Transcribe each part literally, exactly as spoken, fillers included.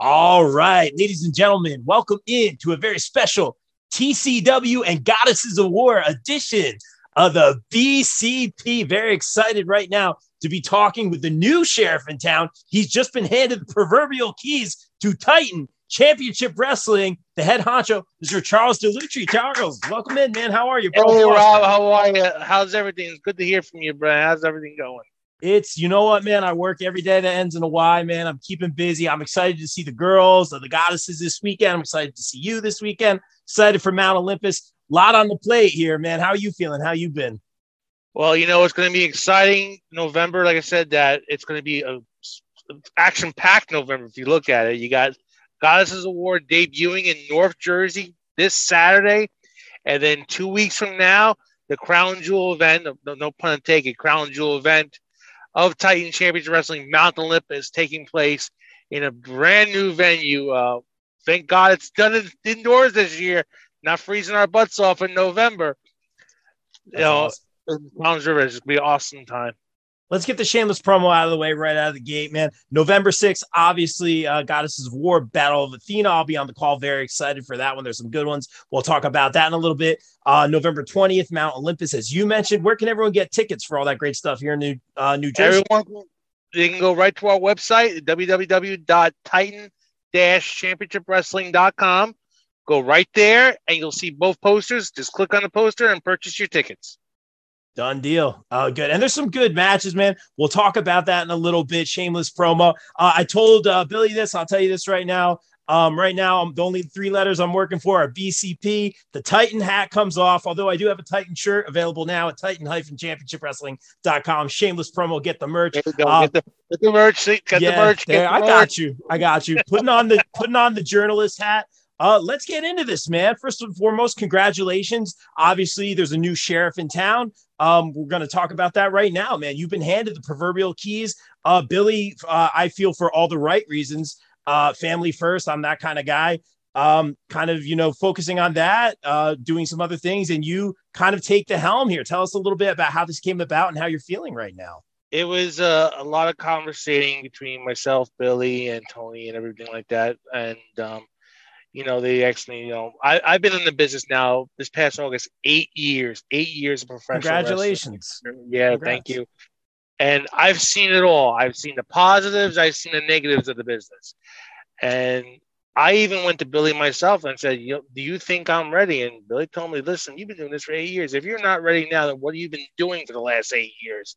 All right, ladies and gentlemen, welcome in to a very special T C W and Goddesses of War edition of the B C P. Very excited right now to be talking with the new sheriff in town. He's just been handed the proverbial keys to Titan Championship Wrestling, the head honcho, Mister Charles DeLutri. Charles, welcome in, man. How are you, bro? Hey, Rob, how are you? How's everything? It's good to hear from you, Brian. How's everything going? It's, you know what, man, I work every day that ends in a Y, man. I'm keeping busy. I'm excited to see the girls, the goddesses this weekend. I'm excited to see you this weekend. Excited for Mount Olympus. A lot on the plate here, man. How are you feeling? How you been? Well, you know, it's going to be exciting November. Like I said, that it's going to be a action-packed November if you look at it. You got Goddesses of War debuting in North Jersey this Saturday. And then two weeks from now, the Crown Jewel event, no, no pun intended, Crown Jewel event of Titan Championship Wrestling, Mount Olympus, taking place in a brand new venue. Uh, thank God it's done it indoors this year, not freezing our butts off in November. That's you know, awesome. Mountains River is going to be an awesome time. Let's get the shameless promo out of the way right out of the gate, man. November sixth, obviously, uh, Goddesses of War, Battle of Athena. I'll be on the call. Very excited for that one. There's some good ones. We'll talk about that in a little bit. Uh, November twentieth, Mount Olympus, as you mentioned. Where can everyone get tickets for all that great stuff here in New, uh, New Jersey? Everyone, they can go right to our website, w w w dot titan dash championship wrestling dot com. Go right there, and you'll see both posters. Just click on the poster and purchase your tickets. Done deal. Uh, good. And there's some good matches, man. We'll talk about that in a little bit. Shameless promo. Uh, I told uh, Billy this. I'll tell you this right now. Um, right now, I'm, the only three letters I'm working for are B C P. The Titan hat comes off, although I do have a Titan shirt available now at titan championship wrestling dot com. Shameless promo. Get the merch. There we go. Uh, get, the, get the merch. Get yeah, the merch. Get there, the I merch. got you. I got you. Putting on the putting on the journalist hat. Uh, let's get into this, man. First and foremost, congratulations. Obviously, there's a new sheriff in town. Um, we're going to talk about that right now, man. You've been handed the proverbial keys. Uh, Billy, uh, I feel for all the right reasons. Uh, family first. I'm that kind of guy. Um, kind of, you know, focusing on that, uh, doing some other things, and you kind of take the helm here. Tell us a little bit about how this came about and how you're feeling right now. It was uh, a lot of conversating between myself, Billy, and Tony, and everything like that. And um, you know, they actually, you know, I, I've been in the business now this past August, eight years, eight years of professional Congratulations. wrestling. Yeah, Congrats. Thank you. And I've seen it all. I've seen the positives. I've seen the negatives of the business. And I even went to Billy myself and said, do you think I'm ready? And Billy told me, listen, you've been doing this for eight years. If you're not ready now, then what have you been doing for the last eight years?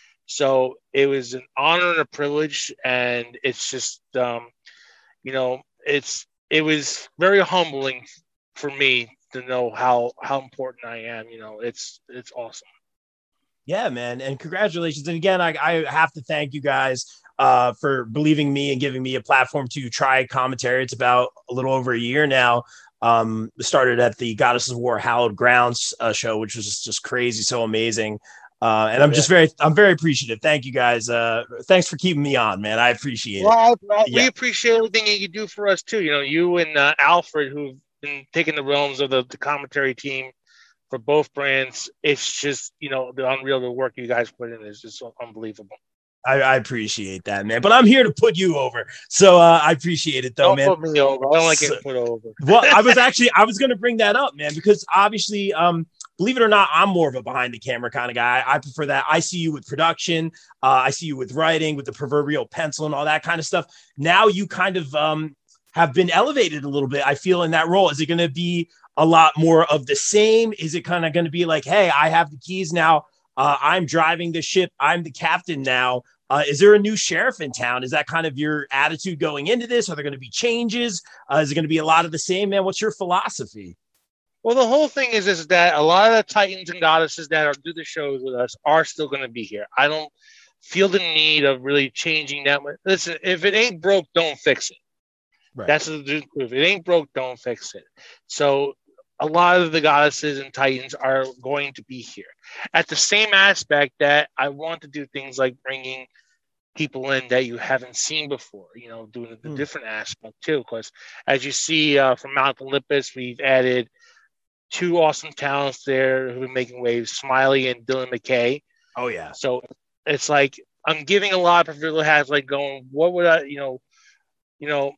So it was an honor and a privilege. And it's just, um, you know, it's, it was very humbling for me to know how, how important I am. You know, it's, it's awesome. Yeah, man. And congratulations. And again, I, I have to thank you guys uh, for believing me and giving me a platform to try commentary. It's about a little over a year now. Um, started at the Goddesses of War Hallowed Grounds uh, show, which was just, just crazy. So amazing. Uh, and I'm just very, I'm very appreciative. Thank you guys. Uh, thanks for keeping me on, man. I appreciate well, it. Well, yeah. We appreciate everything you do for us too. You know, you and uh, Alfred, who've been taking the realms of the, the commentary team for both brands. It's just, you know, the unreal the work you guys put in is just so unbelievable. I, I appreciate that, man. But I'm here to put you over. So uh, I appreciate it, though, don't man. Don't put me over. I don't like getting put over. Well, I was actually, I was going to bring that up, man, because obviously, um, believe it or not, I'm more of a behind the camera kind of guy. I prefer that. I see you with production. Uh, I see you with writing, with the proverbial pencil and all that kind of stuff. Now you kind of um, have been elevated a little bit, I feel, in that role. Is it going to be a lot more of the same? Is it kind of going to be like, hey, I have the keys now. Uh, I'm driving the ship. I'm the captain now. Uh, is there a new sheriff in town? Is that kind of your attitude going into this? Are there going to be changes? Uh, is it going to be a lot of the same, man? What's your philosophy? Well, the whole thing is, is that a lot of the Titans and Goddesses that are do the shows with us are still going to be here. I don't feel the need of really changing that much. Listen, if it ain't broke, don't fix it. Right. That's the truth. If it ain't broke, don't fix it. So a lot of the Goddesses and Titans are going to be here. At the same aspect that I want to do things like bringing people in that you haven't seen before, you know, doing the mm. different aspect too. Because as you see uh, from Mount Olympus, we've added two awesome talents there who've been making waves, Smiley and Dylan McKay. Oh, yeah. So it's like I'm giving a lot of people has like going, what would I, you know, you know,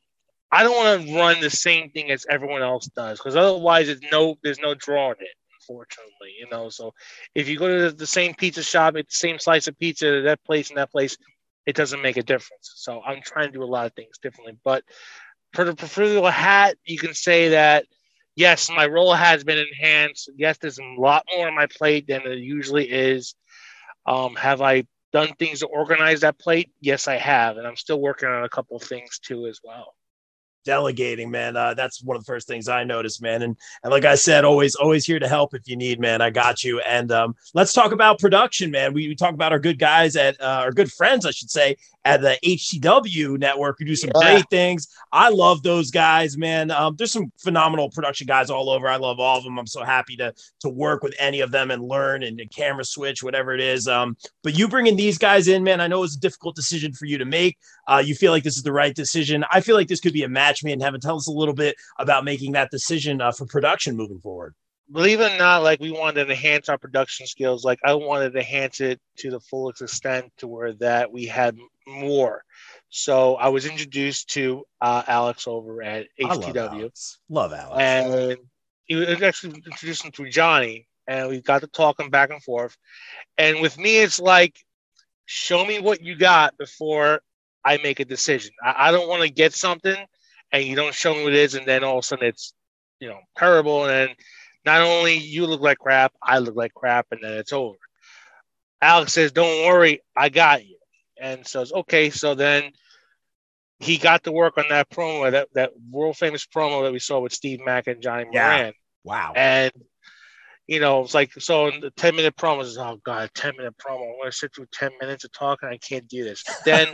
I don't want to run the same thing as everyone else does, because otherwise, it's no, there's no draw in it. Unfortunately, you know. So if you go to the, the same pizza shop, it's the same slice of pizza, that place and that place, it doesn't make a difference. So I'm trying to do a lot of things differently. But for the proverbial hat, you can say that yes, my role has been enhanced. Yes, there's a lot more on my plate than there usually is. Um, have I done things to organize that plate? Yes, I have, and I'm still working on a couple of things too as well. Delegating, man. Uh, that's one of the first things I noticed, man. And and like I said, always always here to help if you need, man. I got you. And um, let's talk about production, man. We, we talk about our good guys at uh, our good friends, I should say, at the H C W network who do some Yeah. great things. I love those guys, man. Um, there's some phenomenal production guys all over. I love all of them. I'm so happy to to work with any of them and learn and, and camera switch, whatever it is. Um, but you bringing these guys in, man, I know it's a difficult decision for you to make. Uh, you feel like this is the right decision. I feel like this could be a match made in heaven. Tell us a little bit about making that decision uh, for production moving forward. Believe it or not, like we wanted to enhance our production skills. Like I wanted to enhance it to the fullest extent to where that we had more. So I was introduced to uh, Alex over at H T W. I love Alex. Love Alex. And he was actually introduced him to Johnny, and we got to talking back and forth. And with me, it's like, show me what you got before I make a decision. I, I don't want to get something and you don't show me what it is, and then all of a sudden it's, you know, terrible. And then not only you look like crap, I look like crap, and then it's over. Alex says, don't worry, I got you. And so it's okay. So then he got to work on that promo, that, that world famous promo that we saw with Steve Mack and Johnny Yeah. Moran. Wow. And, you know, it's like, so in the ten minute promo is, oh God, ten minute promo. I want to sit through ten minutes of talking. I can't do this. Then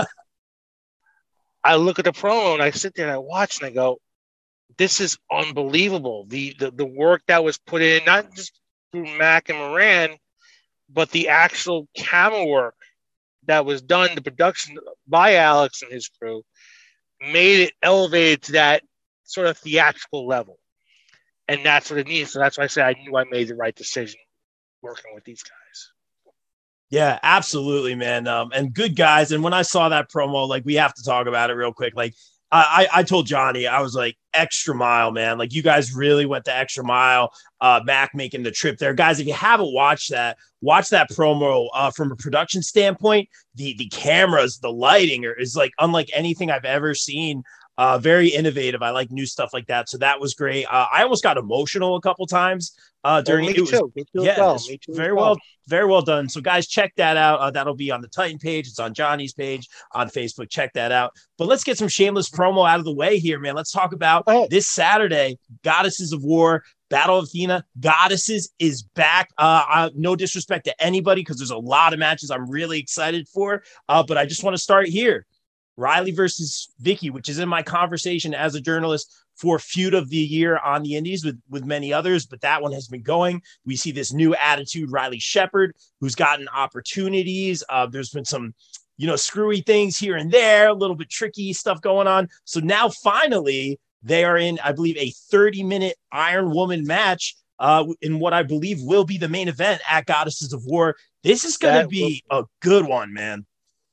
I look at the promo and I sit there and I watch and I go, this is unbelievable. The, the, the work that was put in, not just through Mack and Moran, but the actual camera work that was done, the production by Alex and his crew, made it elevated to that sort of theatrical level. And that's what it needs. So that's why I said I knew I made the right decision working with these guys. Yeah, absolutely, man. Um, and good guys. And when I saw that promo, like, we have to talk about it real quick. Like, I, I told Johnny, I was like, extra mile, man. Like, you guys really went the extra mile. Uh, Mac making the trip there. Guys, if you haven't watched that, watch that promo uh, from a production standpoint. The the cameras, the lighting are, is like unlike anything I've ever seen. Uh, very innovative. I like new stuff like that. So that was great. Uh, I almost got emotional a couple times uh, during oh, me it. Was, too. Me too yeah, well. Me too very well. well, very well done. So guys, check that out. Uh, that'll be on the Titan page. It's on Johnny's page on Facebook. Check that out. But let's get some shameless promo out of the way here, man. Let's talk about oh. this Saturday, Goddesses of War, Battle of Athena. Goddesses is back. Uh, uh, no disrespect to anybody, because there's a lot of matches I'm really excited for. Uh, but I just want to start here. Riley versus Vicky, which is in my conversation as a journalist for feud of the year on the indies with, with many others, but that one has been going. We see this new attitude, Riley Shepard, who's gotten opportunities. Uh, there's been some, you know, screwy things here and there, a little bit tricky stuff going on. So now finally they are in, I believe, a thirty minute Iron Woman match uh, in what I believe will be the main event at Goddesses of War. This is going to be will- a good one, man.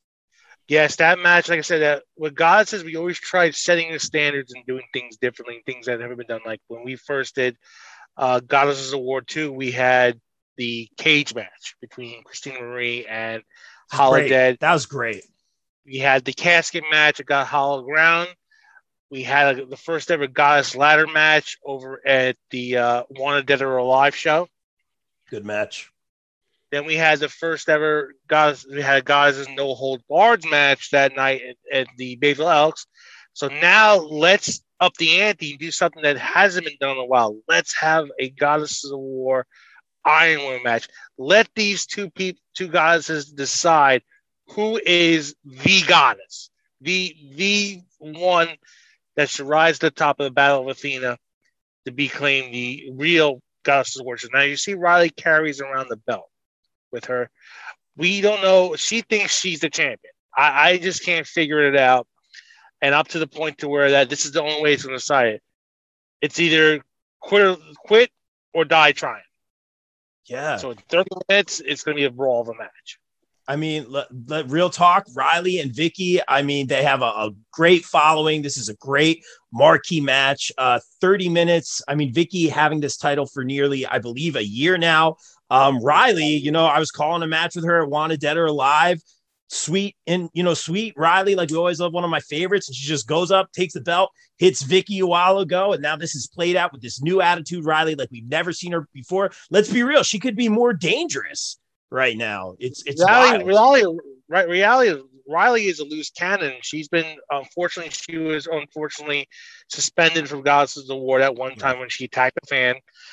Yes, that match, like I said, that with Goddesses, we always tried setting the standards and doing things differently, things that have never been done. Like when we first did uh, Goddesses of War two, we had the cage match between Christina Marie and Holodead. That was great. We had the casket match that got Hollow Ground. We had a, the first ever Goddess ladder match over at the uh, Wanted Dead or Alive show. Good match. Then we had the first ever guys. We had guys' no hold barred match that night at, at the Bayville Elks. So now let's up the ante and do something that hasn't been done in a while. Let's have a Goddesses of War Iron Woman match. Let these two people, two goddesses, decide who is the goddess, the the one that should rise to the top of the Battle of Athena to be claimed the real Goddesses of War. Now you see Riley carries around the belt with her. We don't know. She thinks she's the champion. I, I just can't figure it out. And up to the point to where that this is the only way it's going to decide it. It's either quit, quit or die trying. Yeah. So in thirty minutes, it's going to be a brawl of a match. I mean, let, let, real talk, Riley and Vicky, I mean, they have a, a great following. This is a great marquee match. Uh, thirty minutes. I mean, Vicky having this title for nearly, I believe, a year now. Um, Riley, you know, I was calling a match with her at Wanted Dead or Alive. Sweet and, you know, sweet Riley, like we always love, one of my favorites. And she just goes up, takes the belt, hits Vicky a while ago. And now this is played out with this new attitude, Riley, like we've never seen her before. Let's be real. She could be more dangerous right now. It's it's reality, reality, right? Reality. Riley is a loose cannon. She's been, unfortunately, she was unfortunately suspended from Goddesses Award at one time when she attacked a fan.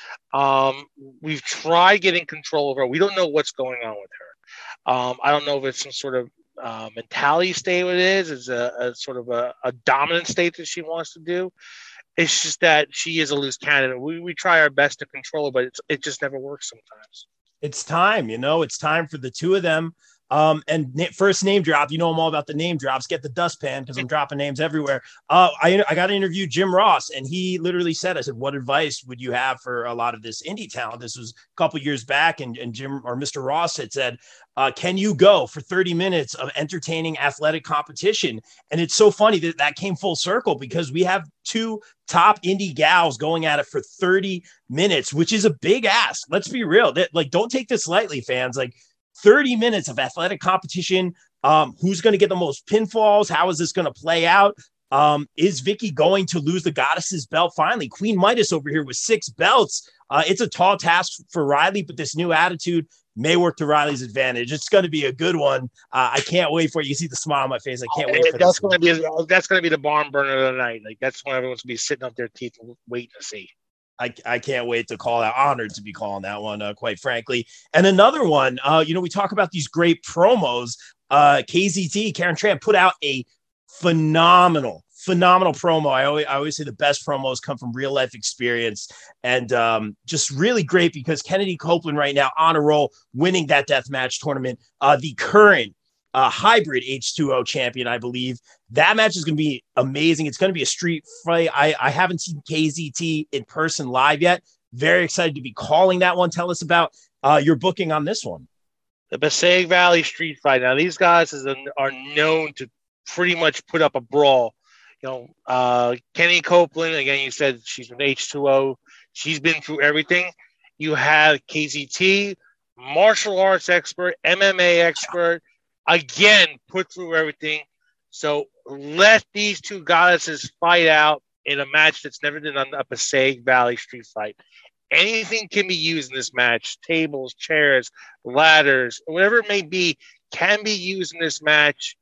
Um, we've tried getting control of her. We don't know what's going on with her. Um, I don't know if it's some sort of uh, mentality state it is. It's a, a sort of a, a dominant state that she wants to do. It's just that she is a loose cannon. We we try our best to control her, but it's, it just never works sometimes. It's time, you know, it's time for the two of them. Um, and na- first name drop, you know, I'm all about the name drops. Get the dustpan because I'm dropping names everywhere. Uh, I, I got to interview Jim Ross, and he literally said, I said, what advice would you have for a lot of this indie talent? This was a couple years back, and, and Jim or Mister Ross had said, uh, can you go for thirty minutes of entertaining athletic competition? And it's so funny that that came full circle because we have two top indie gals going at it for thirty minutes, which is a big ask. Let's be real. That, like, don't take this lightly, fans. Like, thirty minutes of athletic competition. Um, who's going to get the most pinfalls? How is this going to play out? Um, is Vicky going to lose the Goddesses belt finally? Queen Midas over here with six belts. Uh, it's a tall task for Riley, but this new attitude may work to Riley's advantage. It's going to be a good one. Uh, I can't wait for it. You see the smile on my face. I can't wait for that's this. Going to be, that's going to be the barn burner of the night. Like, that's when everyone's going to be sitting up their teeth waiting to see. I, I can't wait to call that. Honored to be calling that one, uh, quite frankly. And another one, uh, you know, we talk about these great promos. Uh, K Z T, Karen Tran, put out a phenomenal, phenomenal promo. I always, I always say the best promos come from real life experience, and um, just really great because Kennedy Copeland right now on a roll, winning that death match tournament. Uh, the current uh, hybrid H two O champion, I believe. That match is going to be amazing. It's going to be a street fight. I, I haven't seen K Z T in person live yet. Very excited to be calling that one. Tell us about uh, your booking on this one. The Passaic Valley street fight. Now, these guys is a, are known to pretty much put up a brawl. You know, uh, Kenny Copeland, again, you said she's an H two O. She's been through everything. You have K Z T, martial arts expert, M M A expert, again, put through everything. So let these two goddesses fight out in a match that's never been on a Passaic Valley street fight. Anything can be used in this match. Tables, chairs, ladders, whatever it may be, can be used in this match.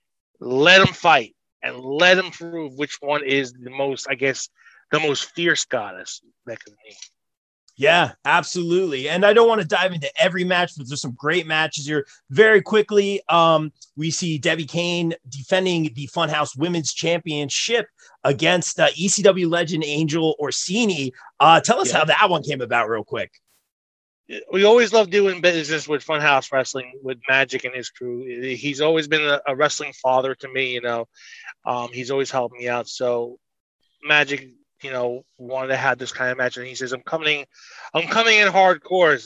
Let them fight and let them prove which one is the most, I guess, the most fierce goddess that can be. Yeah, absolutely. And I don't want to dive into every match, but there's some great matches here. Very quickly, um, we see Debbie Kane defending the Funhouse Women's Championship against uh, E C W legend Angel Orsini. Uh, tell us yeah. how that one came about real quick. We always love doing business with Funhouse Wrestling, with Magic and his crew. He's always been a, a wrestling father to me, you know. Um, he's always helped me out. So Magic, you know, wanted to have this kind of match, and he says, I'm coming, I'm coming in hardcore.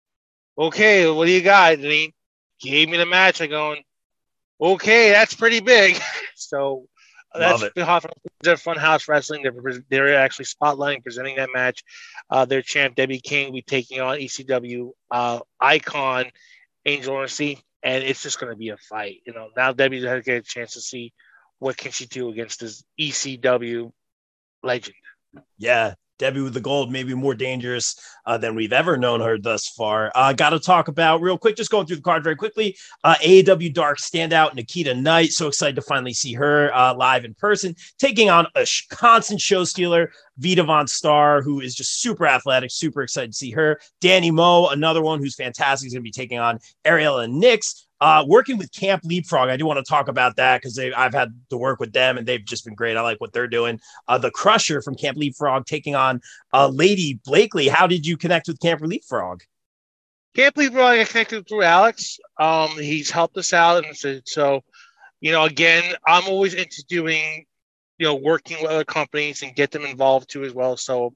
Okay, what do you got? And he gave me the match. I going, okay, that's pretty big. So that's their Funhouse Wrestling. They're, they're actually spotlighting, presenting that match. Uh, their champ, Debbie King, will be taking on E C W uh, icon, Angel Orsini, and it's just going to be a fight. You know, now Debbie's going to get a chance to see what can she do against this E C W legend. Yeah, Debbie with the gold, maybe more dangerous uh, than we've ever known her thus far. Uh, Got to talk about real quick, just going through the card very quickly. Uh, A E W Dark standout Nikita Knight. So excited to finally see her uh, live in person, taking on a sh- constant show stealer, Vita Von Star, who is just super athletic, super excited to see her. Danny Moe, another one who's fantastic, is going to be taking on Ariella Nix. Uh, working with Camp Leapfrog, I do want to talk about that because I've had to work with them and they've just been great. I like what they're doing. Uh, the Crusher from Camp Leapfrog taking on uh, Lady Blakely. How did you connect with Camp Leapfrog? Camp Leapfrog, I connected through Alex. Um, he's helped us out. And so, so, you know, again, I'm always into doing, you know, working with other companies and get them involved too as well. So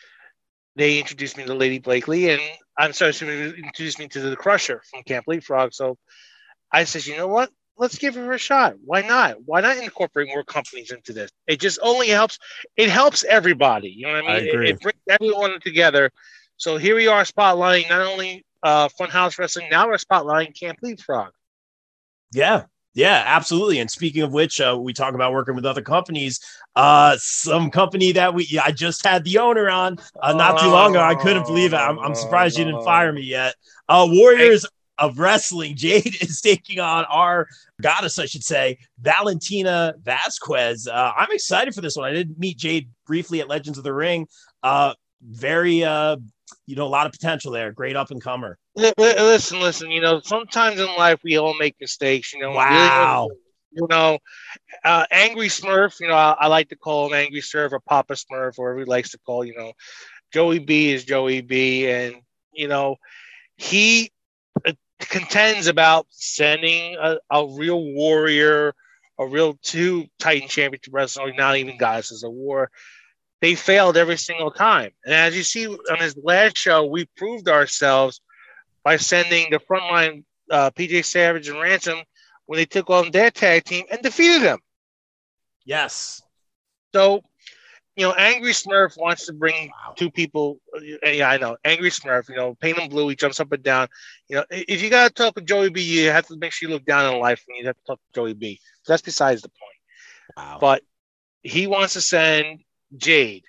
they introduced me to Lady Blakely, and I'm sorry, to introduce me to the Crusher from Camp Leapfrog. So I said, you know what? Let's give her a shot. Why not? Why not incorporate more companies into this? It just only helps. It helps everybody. You know what I I mean? It, agree. it brings everyone together. So here we are spotlighting not only uh, Funhouse Wrestling, now we're spotlighting Camp Leapfrog. Yeah. Yeah, absolutely. And speaking of which, uh, we talk about working with other companies. Uh, some company that we yeah, I just had the owner on uh, not too long ago. I couldn't believe it. I'm, I'm surprised you didn't fire me yet. Uh, Warriors of Wrestling. Jade is taking on our goddess, I should say, Valentina Vasquez. Uh, I'm excited for this one. I did meet Jade briefly at Legends of the Ring. Uh, very, uh, you know, a lot of potential there. Great up and comer. Listen, listen. You know, sometimes in life we all make mistakes. You know, dealing Wow. with, you know, uh, Angry Smurf. You know, I, I like to call him Angry Smurf or Papa Smurf, or whatever he likes to call. You know, Joey B is Joey B, and you know, he uh, contends about sending a, a real warrior, a real two Titan Championship wrestler, not even guys as a war. They failed every single time, and as you see on his last show, we proved ourselves by sending the frontline uh, P J Savage and Ransom when they took on their tag team and defeated them. Yes. So, you know, Angry Smurf wants to bring wow. two people. Yeah, I know. Angry Smurf, you know, paint him blue. He jumps up and down. You know, if you got to talk with Joey B, you have to make sure you look down in life when you have to talk to Joey B. So that's besides the point. Wow. But he wants to send Jade.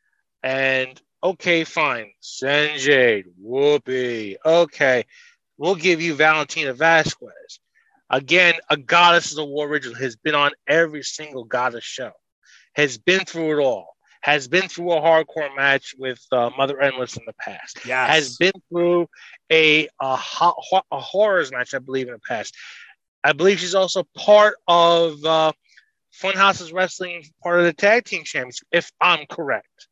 And okay, fine. Send Jade. Whoopee. Okay. We'll give you Valentina Vasquez. Again, a goddess of the war original, has been on every single goddess show, has been through it all, has been through a hardcore match with uh, Mother Endless in the past, yes. has been through a, a, a horrors match, I believe, in the past. I believe she's also part of uh, Funhouse's Wrestling, part of the Tag Team Champions, if I'm correct.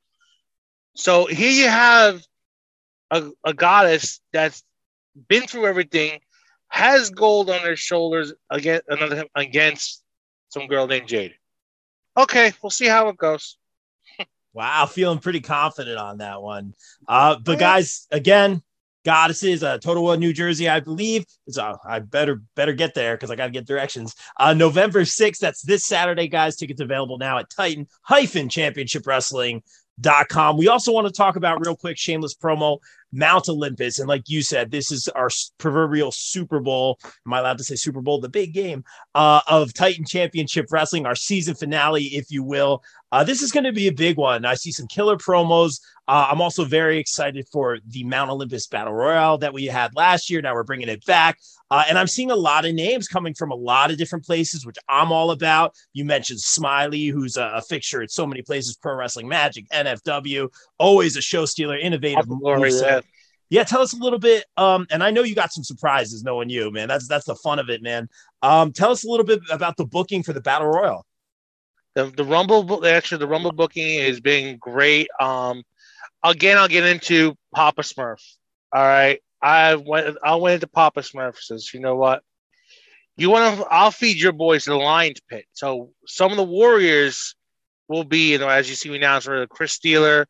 So here you have a, a goddess that's been through everything, has gold on their shoulders against another against some girl named Jade. Okay, we'll see how it goes. Wow, feeling pretty confident on that one. Uh, but guys, again, goddesses, uh, Total War New Jersey, I believe. So uh, I better better get there because I got to get directions. Uh, November sixth, that's this Saturday, guys. Tickets available now at Titan Championship Wrestling. Dot com. We also want to talk about real quick, shameless promo, Mount Olympus. And like you said, this is our proverbial Super Bowl. Am I allowed to say Super Bowl? The big game uh, of Titan Championship Wrestling, our season finale, if you will. Uh, this is going to be a big one. I see some killer promos. Uh, I'm also very excited for the Mount Olympus Battle Royale that we had last year. Now we're bringing it back. Uh, and I'm seeing a lot of names coming from a lot of different places, which I'm all about. You mentioned Smiley, who's a, a fixture at so many places, Pro Wrestling Magic, N F W, always a show stealer, innovative. Glory, yeah. yeah, tell us a little bit. Um, and I know you got some surprises knowing you, man. That's that's the fun of it, man. Um, tell us a little bit about the booking for the Battle Royal. The, the Rumble, actually, the Rumble booking is being great. Um, again, I'll get into Papa Smurf. All right. I went I went into Papa Smurf, says, you know what? You want to I'll feed your boys to the Lions Pit. So some of the Warriors will be, you know, as you see we announced, for Chris Steeler,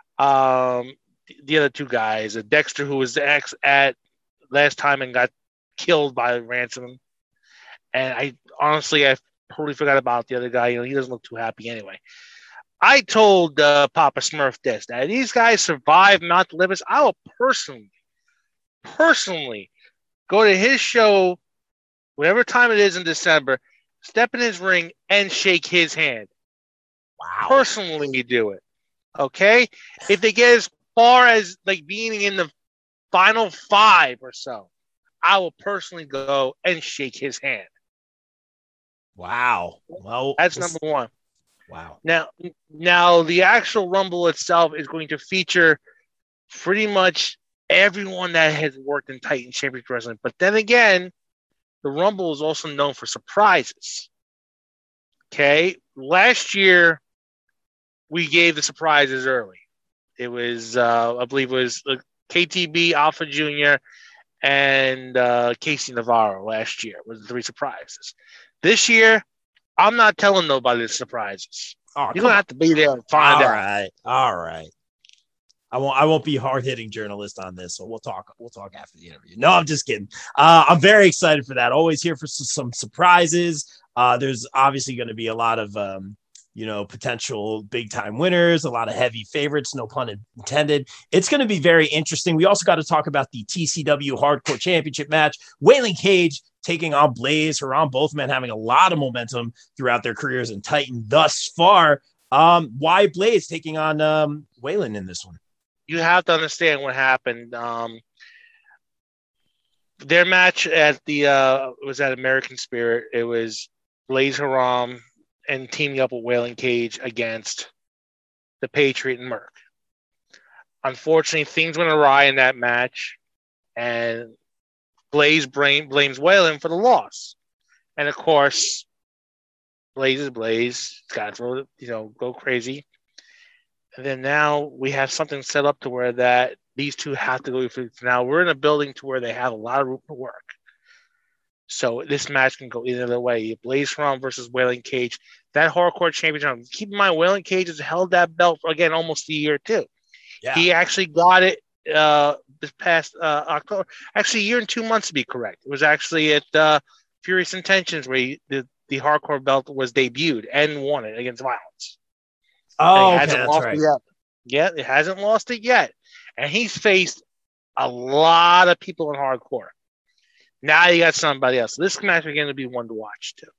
um, the other two guys, Dexter, who was the ex at last time and got killed by Ransom. And I honestly I totally forgot about the other guy. You know, he doesn't look too happy anyway. I told uh, Papa Smurf this, that these guys survive Mount Olympus. I will personally, personally go to his show, whatever time it is in December, step in his ring and shake his hand. Wow. Personally do it. Okay? If they get as far as like being in the final five or so, I will personally go and shake his hand. Wow. Well, that's number one. Wow. Now, now the actual Rumble itself is going to feature pretty much everyone that has worked in Titan Championship Wrestling. But then again, the Rumble is also known for surprises. Okay? Last year, we gave the surprises early. It was, uh, I believe it was uh, K T B, Alpha Junior, and uh, Casey Navarro last year was the three surprises. This year, I'm not telling nobody the surprises. Oh, You're going to have to be there and find all out. All right. All right. I won't. I won't be hard hitting journalist on this. So we'll talk. We'll talk after the interview. No, I'm just kidding. Uh, I'm very excited for that. Always here for some, some surprises. Uh, there's obviously going to be a lot of um, you know potential big time winners, a lot of heavy favorites. No pun intended. It's going to be very interesting. We also got to talk about the T C W Hardcore Championship match. Waylon Cage taking on Blaze. Haram, both men having a lot of momentum throughout their careers in Titan thus far. Um, why Blaze taking on um, Waylon in this one? You have to understand what happened. Um, their match at the uh, was at American Spirit. It was Blaze Haram and teaming up with Waylon Cage against the Patriot and Merc. Unfortunately, things went awry in that match, and Blaze blame, blames Waylon for the loss. And of course, Blaze is Blaze. It's got to you know go crazy. And then now we have something set up to where that these two have to go through. Now we're in a building to where they have a lot of room to work. So this match can go either way. Blaze Haram versus Waylon Cage. That hardcore championship. Keep in mind, Waylon Cage has held that belt for, again, almost a year too. Yeah. He actually got it uh, this past uh, October. Actually, a year and two months to be correct. It was actually at uh, Furious Intentions where he, the, the hardcore belt was debuted and won it against Violence. Oh, okay, that's right. It yet. Yeah, it hasn't lost it yet. And he's faced a lot of people in hardcore. Now you got somebody else. This match is going to be one to watch too.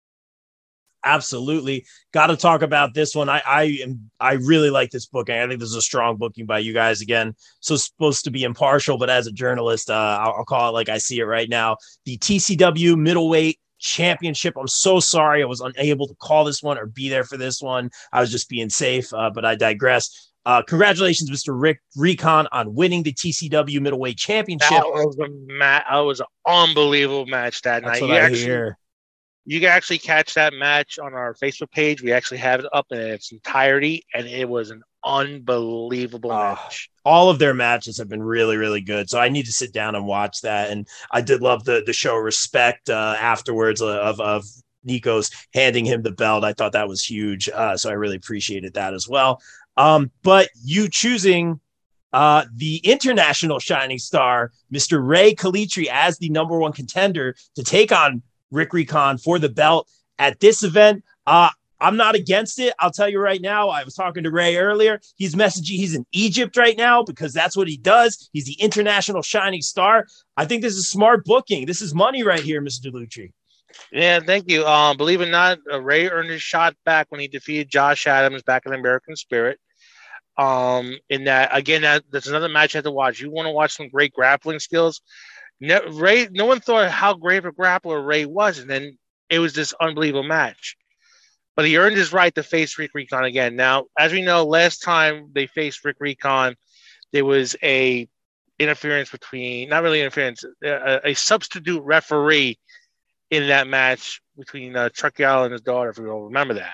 Absolutely. Got to talk about this one. I I am I really like this booking. I think this is a strong booking by you guys again. So supposed to be impartial, but as a journalist, uh, I'll, I'll call it like I see it right now. The T C W middleweight championship. I'm so sorry I was unable to call this one or be there for this one. I was just being safe, uh, but I digress. Uh, congratulations, Mister Rick Recon, on winning the T C W middleweight championship. That was a ma- that was an unbelievable match that That's night. What you I actually, hear. You can actually catch that match on our Facebook page. We actually have it up in its entirety, and it was an unbelievable uh, match. All of their matches have been really, really good. So I need to sit down and watch that. And I did love the the show Respect uh, afterwards of of Nikos handing him the belt. I thought that was huge. Uh, so I really appreciated that as well. Um, but you choosing uh, the international shining star, Mister Ray Kalitri, as the number one contender to take on Rick Recon for the belt at this event. Uh, I'm not against it. I'll tell you right now. I was talking to Ray earlier. He's messaging. He's in Egypt right now because that's what he does. He's the international shining star. I think this is smart booking. This is money right here, Mister DeLucci. Yeah, thank you. Um, believe it or not, uh, Ray earned his shot back when he defeated Josh Adams back in American Spirit. Um, in that, again, that, that's another match you have to watch. You want to watch some great grappling skills. No, Ray, no one thought how great of a grappler Ray was, and then it was this unbelievable match. But he earned his right to face Rick Recon again. Now, as we know, last time they faced Rick Recon, there was a interference between, not really interference, a, a substitute referee in that match between uh, Chuck Yell and his daughter, if you don't remember that.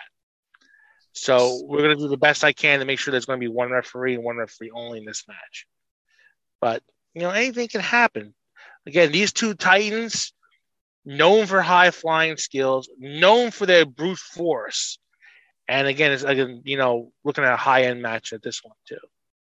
So we're going to do the best I can to make sure there's going to be one referee and one referee only in this match. But, you know, anything can happen. Again, these two Titans, known for high flying skills, known for their brute force. And again, it's again, you know, looking at a high end match at this one too.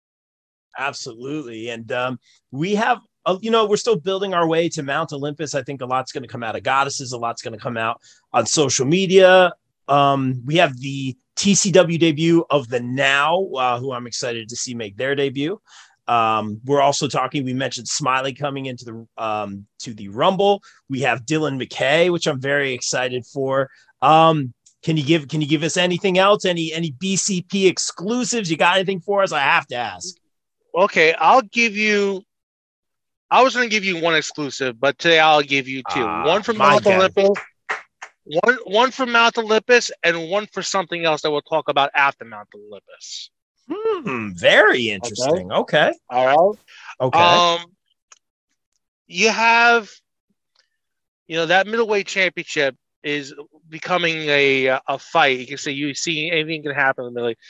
Absolutely. And um, we have, uh, you know, we're still building our way to Mount Olympus. I think a lot's going to come out of Goddesses. A lot's going to come out on social media. Um, we have the T C W debut of the Now, uh, who I'm excited to see make their debut. Um, we're also talking, we mentioned Smiley coming into the um, to the Rumble. We have Dylan McKay, which I'm very excited for. Um, can you give can you give us anything else? Any any B C P exclusives? You got anything for us? I have to ask. Okay, I'll give you I was gonna give you one exclusive, but today I'll give you two. Uh, one from Mount Olympus, one one from Mount Olympus, and one for something else that we'll talk about after Mount Olympus. Hmm, very interesting. Okay. okay. All right. Okay. Um, you have, you know, that middleweight championship is becoming a a fight. You can say you see anything can happen in the middle.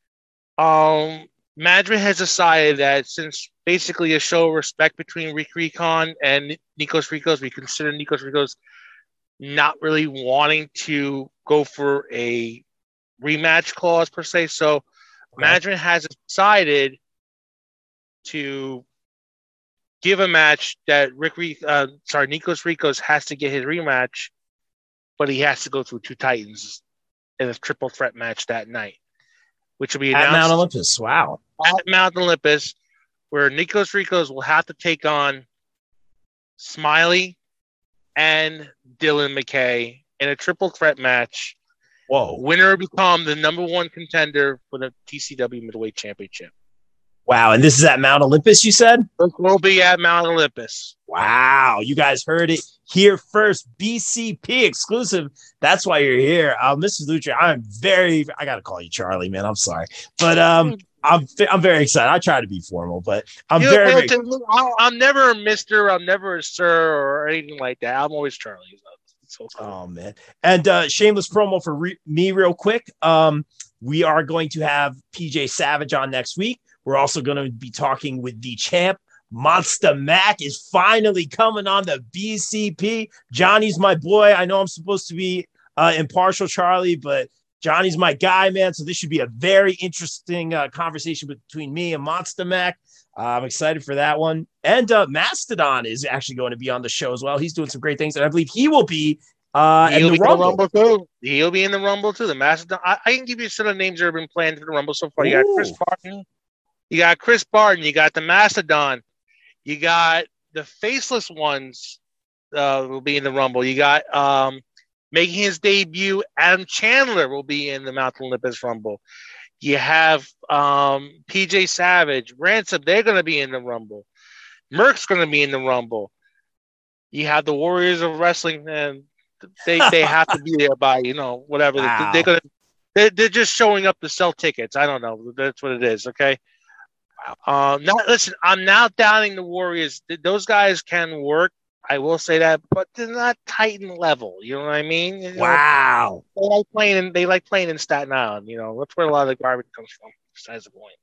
Um, management has decided that since basically a show of respect between Rick Recon and Nikos Ricos, we consider Nikos Ricos not really wanting to go for a rematch clause per se. So okay. Management has decided to give a match that Rick, uh, sorry, Nikos Ricos has to get his rematch, but he has to go through two Titans in a triple threat match that night, which will be At Mount announced Olympus. Wow. at Mount Olympus, where Nikos Ricos will have to take on Smiley and Dylan McKay in a triple threat match. Whoa. Winner become the number one contender for the T C W Middleweight Championship. Wow. And this is at Mount Olympus, you said? This will be at Mount Olympus. Wow. You guys heard it here first. B C P exclusive. That's why you're here. Uh, Missus Lucha, I'm very, I got to call you Charlie, man. I'm sorry. But um, I'm I'm very excited. I try to be formal, but I'm you very, very I'm never a mister. I'm never a sir or anything like that. I'm always Charlie. So cool. Oh, man. And uh, shameless promo for re- me real quick. Um, we are going to have P J Savage on next week. We're also going to be talking with the champ. Monster Mac is finally coming on the B C P. Johnny's my boy. I know I'm supposed to be uh, impartial, Charlie, but Johnny's my guy, man. So this should be a very interesting uh, conversation between me and Monster Mac. Uh, I'm excited for that one. And uh, Mastodon is actually going to be on the show as well. He's doing some great things, and I believe he will be uh, He'll in the be Rumble. in the Rumble too. He'll be in the Rumble too. The Mastodon. I, I can give you some of the names that have been planned for the Rumble so far. You got Chris Barton. You got Chris Barton. You got the Mastodon. You got the Faceless Ones uh, will be in the Rumble. You got um, making his debut, Adam Chandler will be in the Mount Olympus Rumble. You have um, P J Savage, Ransom. They're going to be in the Rumble. Merck's going to be in the Rumble. You have the Warriors of Wrestling, and they they have to be there by, you know, whatever. Wow. They're gonna they're, they're just showing up to sell tickets. I don't know. That's what it is. Okay. Wow. Um. Now listen, I'm now doubting the Warriors. Those guys can work. I will say that, but they're not Titan level. You know what I mean? You Wow. know, they like playing in they like playing in Staten Island. You know, that's where a lot of the garbage comes from. Besides the point.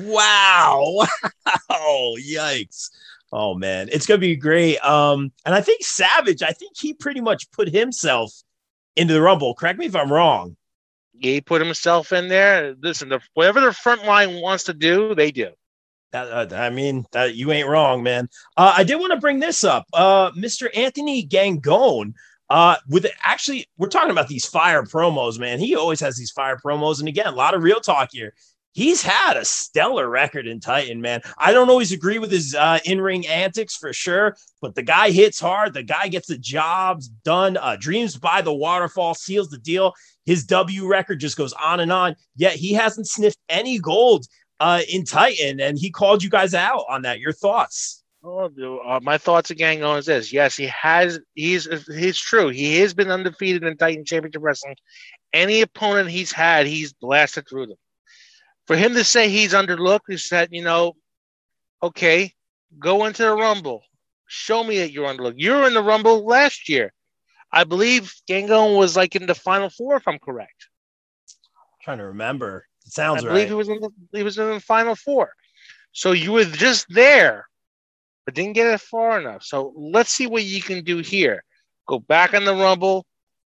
Wow. Wow. Yikes. Oh, man. It's going to be great. Um, and I think Savage, I think he pretty much put himself into the Rumble. Correct me if I'm wrong. He put himself in there. Listen, the, whatever the front line wants to do, they do. That, uh, I mean, that, you ain't wrong, man. Uh, I did want to bring this up. Uh, Mister Anthony Gangone, uh, with actually, we're talking about these fire promos, man. He always has these fire promos. And again, a lot of real talk here. He's had a stellar record in Titan, man. I don't always agree with his uh, in-ring antics for sure, but the guy hits hard. The guy gets the jobs done. Uh, Dreams by the Waterfall seals the deal. His W record just goes on and on, yet he hasn't sniffed any gold uh, in Titan, and he called you guys out on that. Your thoughts? Oh, uh, my thoughts again on is this. Yes, he has. He's he's true. He has been undefeated in Titan Championship Wrestling. Any opponent he's had, he's blasted through them. For him to say he's underlooked, he said, you know, okay, go into the Rumble. Show me that you're underlooked. You were in the Rumble last year. I believe Gangone was like in the Final Four, if I'm correct. I'm trying to remember. It sounds I right. believe he was in the, he was in the Final Four. So you were just there, but didn't get it far enough. So let's see what you can do here. Go back in the Rumble.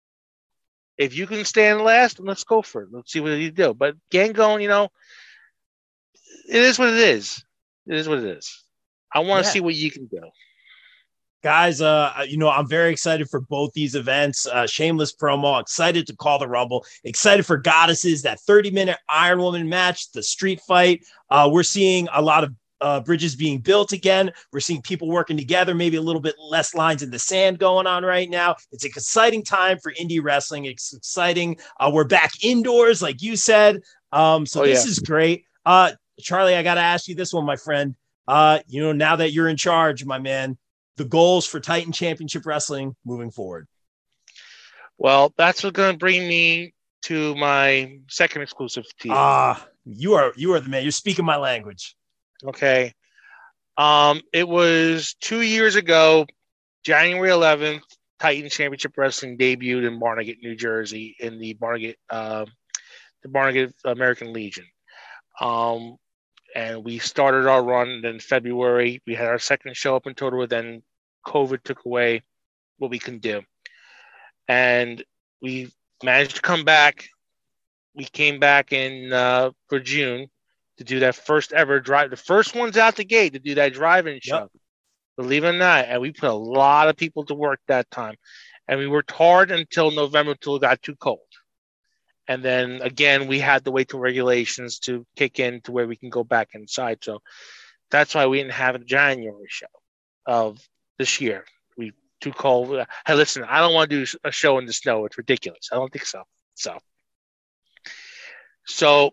If you can stand last, let's go for it. Let's see what you do. But Gangone, you know, it is what it is. It is what it is. I want to yeah. see what you can do. Guys, uh, you know, I'm very excited for both these events. Uh, shameless promo. Excited to call the Rumble. Excited for Goddesses, that thirty minute Iron Woman match, the street fight. Uh, we're seeing a lot of uh, bridges being built again. We're seeing people working together, maybe a little bit less lines in the sand going on right now. It's an exciting time for indie wrestling. It's exciting. Uh, we're back indoors, like you said. Um, so oh, this yeah. is great. Uh, Charlie, I got to ask you this one, my friend. Uh, you know, now that you're in charge, my man, the goals for Titan Championship Wrestling moving forward. Well, that's what's going to bring me to my second exclusive T V. Ah, uh, you are you are the man. You're speaking my language. Okay. Um, it was two years ago, January eleventh, Titan Championship Wrestling debuted in Barnegat, New Jersey, in the Barnegat, uh, the Barnegat American Legion. Um, and we started our run in February. We had our second show up in Totowa. Then COVID took away what we can do, and we managed to come back. We came back in uh, for June to do that first ever drive. The first ones out the gate to do that drive-in show. Yep. Believe it or not. And we put a lot of people to work that time. And we worked hard until November until it got too cold. And then, again, we had to wait till regulations to kick in to where we can go back inside. So that's why we didn't have a January show of this year. We too cold. Hey, listen, I don't want to do a show in the snow. It's ridiculous. I don't think so. So, so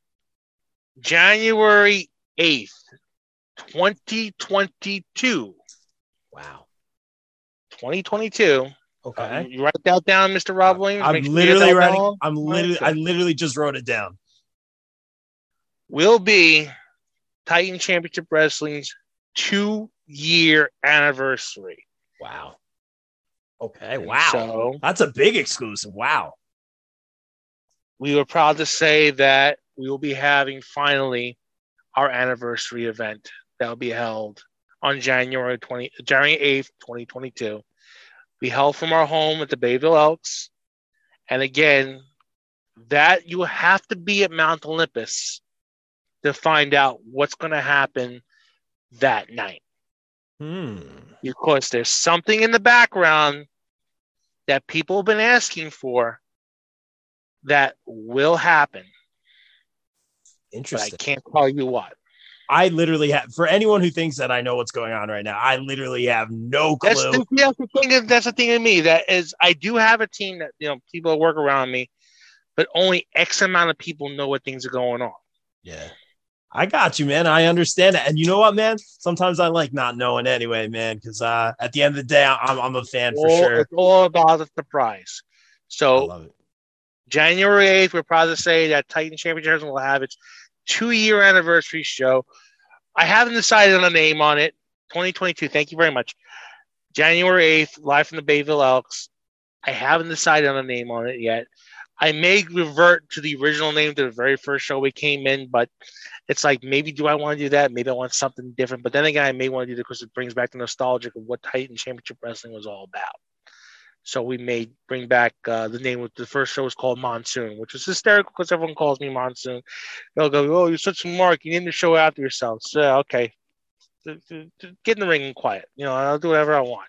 January eighth, twenty twenty-two. Wow. twenty twenty-two. Okay. Um, you write that down, Mister Rob Williams. I'm sure literally writing. down. I'm literally. I literally just wrote it down. Will be Titan Championship Wrestling's two-year anniversary. Wow. Okay. Wow. So that's a big exclusive. Wow. We were proud to say that we will be having finally our anniversary event that will be held on January twentieth, January eighth, twenty twenty-two. We held from our home at the Bayville Elks. And again, that you have to be at Mount Olympus to find out what's going to happen that night. Hmm. Because there's something in the background that people have been asking for that will happen. Interesting. But I can't tell you what. I literally have, for anyone who thinks that I know what's going on right now, I literally have no clue. That's the, that's the thing. That's the thing in me that is, I do have a team that, you know, people work around me, but only X amount of people know what things are going on. Yeah. I got you, man. I understand that. And you know what, man? Sometimes I like not knowing anyway, man, because uh, at the end of the day, I'm, I'm a fan for all, sure. It's all about the surprise. So I love it. January eighth, we're proud to say that Titan Championship will have its two-year anniversary show. I haven't decided on a name on it. twenty twenty-two, thank you very much. January eighth, live from the Bayville Elks. I haven't decided on a name on it yet. I may revert to the original name to the very first show we came in, but it's like, maybe do I want to do that? Maybe I want something different. But then again, I may want to do it because it brings back the nostalgia of what Titan Championship Wrestling was all about. So we may bring back uh, the name of the first show was called Monsoon, which is hysterical because everyone calls me Monsoon. They'll go, oh, you're such a mark. You named the show after yourself. So, okay. Get in the ring and quiet. You know, I'll do whatever I want.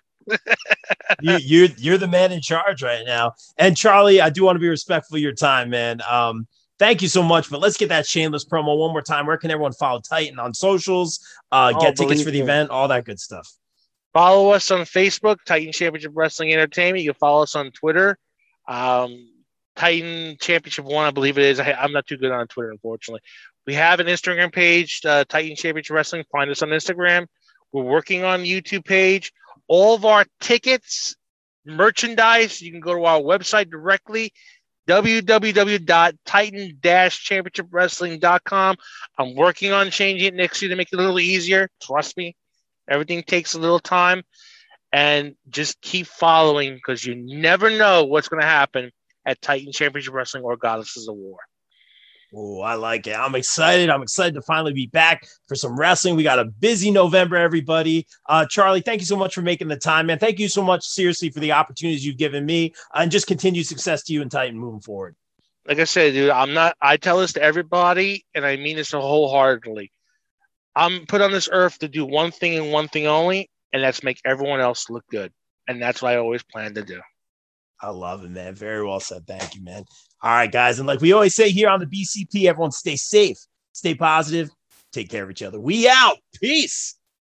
you, you're you're the man in charge right now. And Charlie, I do want to be respectful of your time, man. Um, thank you so much. But let's get that shameless promo one more time. Where can everyone follow Titan on socials, uh, Oh, get tickets for the believe me. event, all that good stuff? Follow us on Facebook, Titan Championship Wrestling Entertainment. You can follow us on Twitter. Um, Titan Championship One, I believe it is. I, I'm not too good on Twitter, unfortunately. We have an Instagram page, uh, Titan Championship Wrestling. Find us on Instagram. We're working on the YouTube page. All of our tickets, merchandise, you can go to our website directly, w w w dot titan dash championship wrestling dot com. I'm working on changing it next year to make it a little easier. Trust me. Everything takes a little time. And just keep following because you never know what's going to happen at Titan Championship Wrestling or Goddesses of War. Oh, I like it. I'm excited. I'm excited to finally be back for some wrestling. We got a busy November, everybody. Uh, Charlie, thank you so much for making the time, man. Thank you so much, seriously, for the opportunities you've given me, uh, and just continued success to you and Titan moving forward. Like I said, dude, I'm not, I tell this to everybody, and I mean this wholeheartedly. I'm put on this earth to do one thing and one thing only, and that's make everyone else look good. And that's what I always plan to do. I love it, man. Very well said. Thank you, man. All right, guys. And like we always say here on the B C P, everyone stay safe, stay positive, take care of each other. We out. Peace.